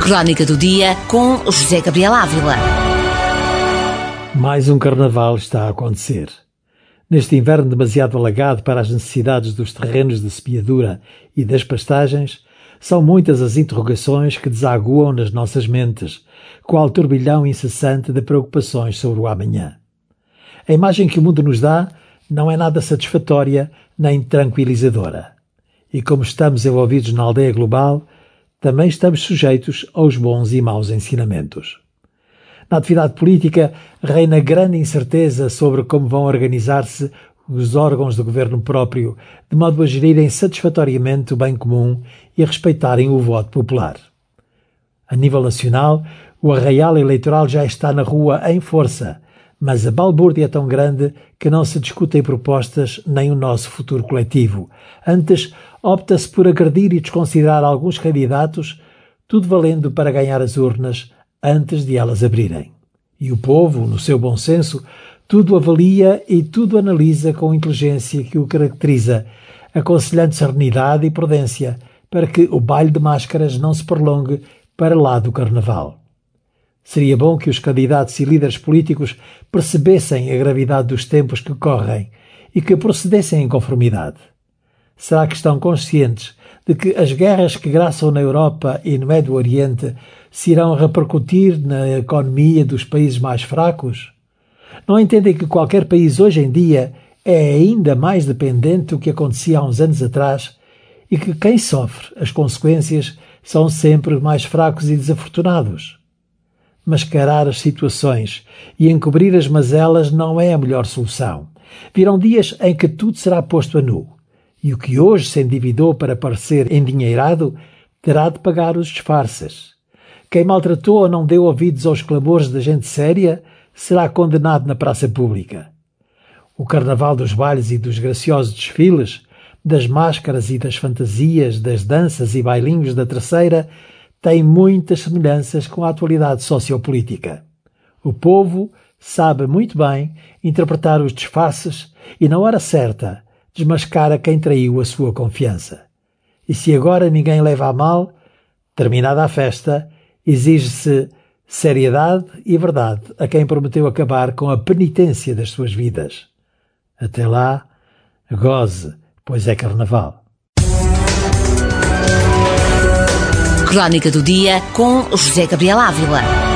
Crónica do Dia com José Gabriel Ávila. Mais um carnaval está a acontecer. Neste inverno demasiado alagado para as necessidades dos terrenos de semeadura e das pastagens, são muitas as interrogações que desaguam nas nossas mentes, qual turbilhão incessante de preocupações sobre o amanhã. A imagem que o mundo nos dá não é nada satisfatória nem tranquilizadora. E como estamos envolvidos na aldeia global, também estamos sujeitos aos bons e maus ensinamentos. Na atividade política, reina grande incerteza sobre como vão organizar-se os órgãos do governo próprio, de modo a gerirem satisfatoriamente o bem comum e a respeitarem o voto popular. A nível nacional, o arraial eleitoral já está na rua em força, mas a balbúrdia é tão grande que não se discutem propostas nem o nosso futuro coletivo. Antes, opta-se por agredir e desconsiderar alguns candidatos, tudo valendo para ganhar as urnas antes de elas abrirem. E o povo, no seu bom senso, tudo avalia e tudo analisa com a inteligência que o caracteriza, aconselhando serenidade e prudência para que o baile de máscaras não se prolongue para lá do carnaval. Seria bom que os candidatos e líderes políticos percebessem a gravidade dos tempos que correm e que procedessem em conformidade. Será que estão conscientes de que as guerras que graçam na Europa e no Médio Oriente se irão repercutir na economia dos países mais fracos? Não entendem que qualquer país hoje em dia é ainda mais dependente do que acontecia há uns anos atrás e que quem sofre as consequências são sempre os mais fracos e desafortunados? Mascarar as situações e encobrir as mazelas não é a melhor solução. Virão dias em que tudo será posto a nu. E o que hoje se endividou para parecer endinheirado terá de pagar os disfarces. Quem maltratou ou não deu ouvidos aos clamores da gente séria será condenado na praça pública. O carnaval dos bailes e dos graciosos desfiles, das máscaras e das fantasias, das danças e bailinhos da terceira, tem muitas semelhanças com a atualidade sociopolítica. O povo sabe muito bem interpretar os disfarces e, na hora certa, desmascara quem traiu a sua confiança. E se agora ninguém leva a mal, terminada a festa, exige-se seriedade e verdade a quem prometeu acabar com a penitência das suas vidas. Até lá, goze, pois é carnaval. Crónica do Dia com José Gabriel Ávila.